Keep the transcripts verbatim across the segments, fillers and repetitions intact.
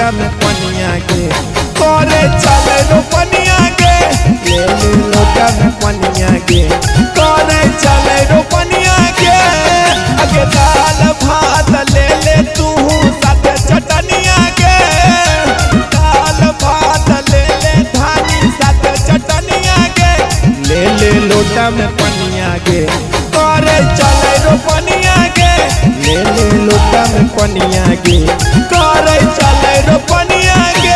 लोटा में पनिया गे करे चले रो पनिया गे ले ले लोटा में पनिया गे करे चले रो पनिया गे अगे दाल भात ले ले तू साथ चटनिया गे दाल भात ले ले धानी साथ चटनिया गे ले ले लोटा में पनिया गे करे चले रो पनिया गे ले ले लोटा में पनिया गे करे चले रो पनिया गे।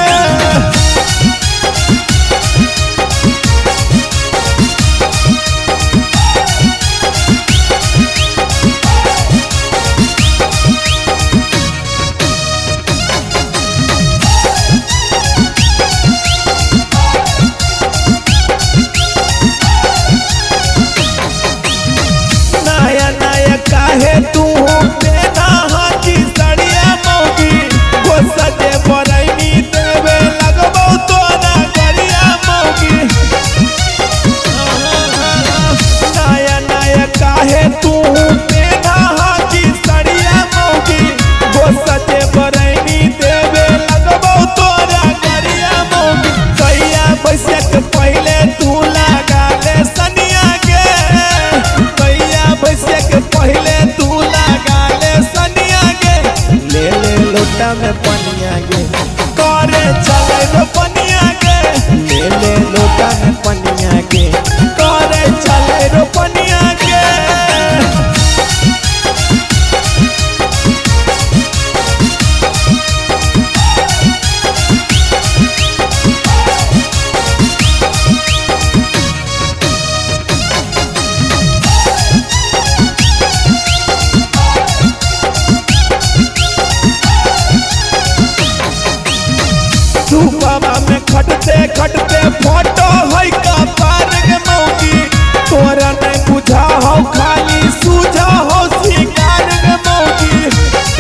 नया नया काहे तू बेना हाथी सड़िया मौगी वो सजे बरैनी देवे लगबो तोरा गरिया मौगी नया नया काहे तू बेना हाथी सड़िया मौगी वो सजे बरैनी देवे लगबो तोरा गरिया मौगी कैया बैसे के पहले तू लगा ले सनिया गे कैया बैसे के पहले तू लगा ले सनिया गे ले ले लोटा में पनिया गे करे चले रो पनिया गे ले ले लोटा में पनिया गे करे चले रो पनिया गे। सुबह में खटते खटते फोटो है का पार गे मौगी तोरा नहीं बुझा हो खाली सूझा हो शिकार गे मौगी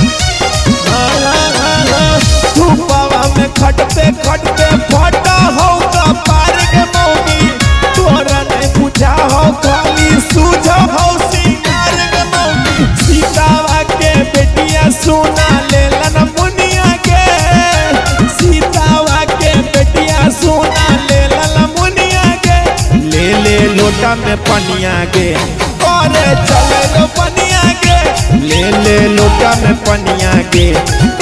सुबह में खटते खटते फोटो हो का पार गे मौगी तोरा नहीं बुझा हो खाली सूझा हो शिकार गे मौगी सीतावा के बेटिया सुना ले लन मुनिया के सीतावा के बेटिया सुना ले लन मुनिया के ले ले लोटा में पनिया गे करे चले रो पनिया गे ले ले लोटा में पनिया गे